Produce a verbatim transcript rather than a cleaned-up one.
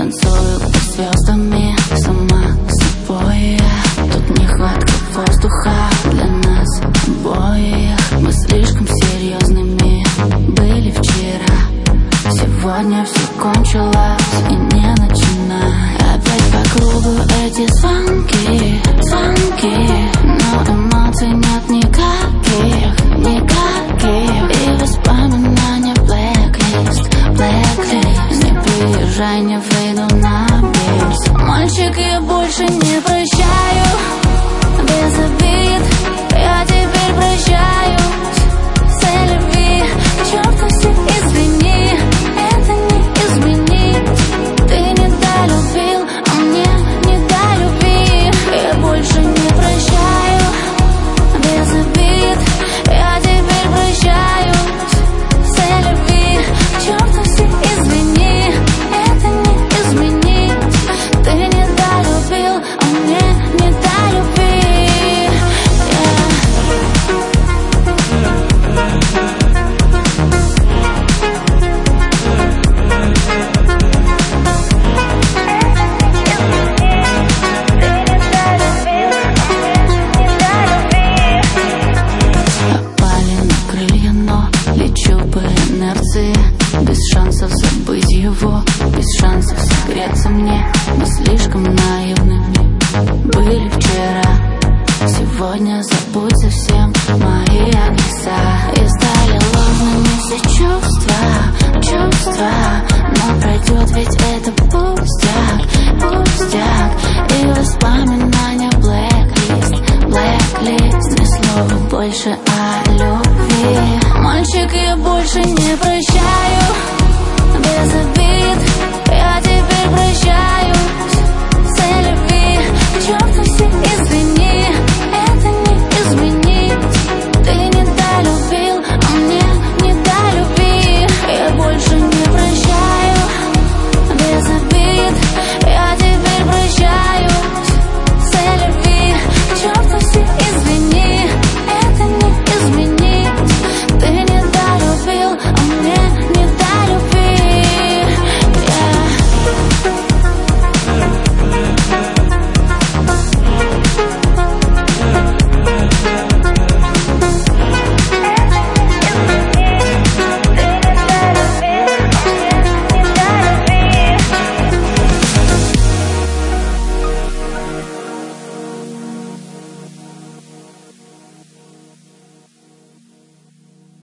танцую под звездами, сама с собой я. Тут нехватка воздуха для нас обоих. Мы слишком серьезными были вчера. Сегодня все кончилось и не начинай. Опять по кругу эти звонки, звонки, но эмоций нет никаких, никаких. И воспоминания blacklist, blacklist. Не приезжай, не выйду на бис. Мальчик, я больше не прощаю, без обид я теперь прощаюсь. Селеви, к черту все, извини, это не изменить. Ты не долюбил, а мне не до любви. Я больше не прощаю, без обид я теперь прощаюсь. Селеви, к черту все, извини, это не изменить. Ты не долюбил, а мне не до любви. Без шансов забыть его, без шансов согреться мне. Мы слишком наивными были вчера. Сегодня забудь совсем мои адреса. И стали ложными все чувства, чувства.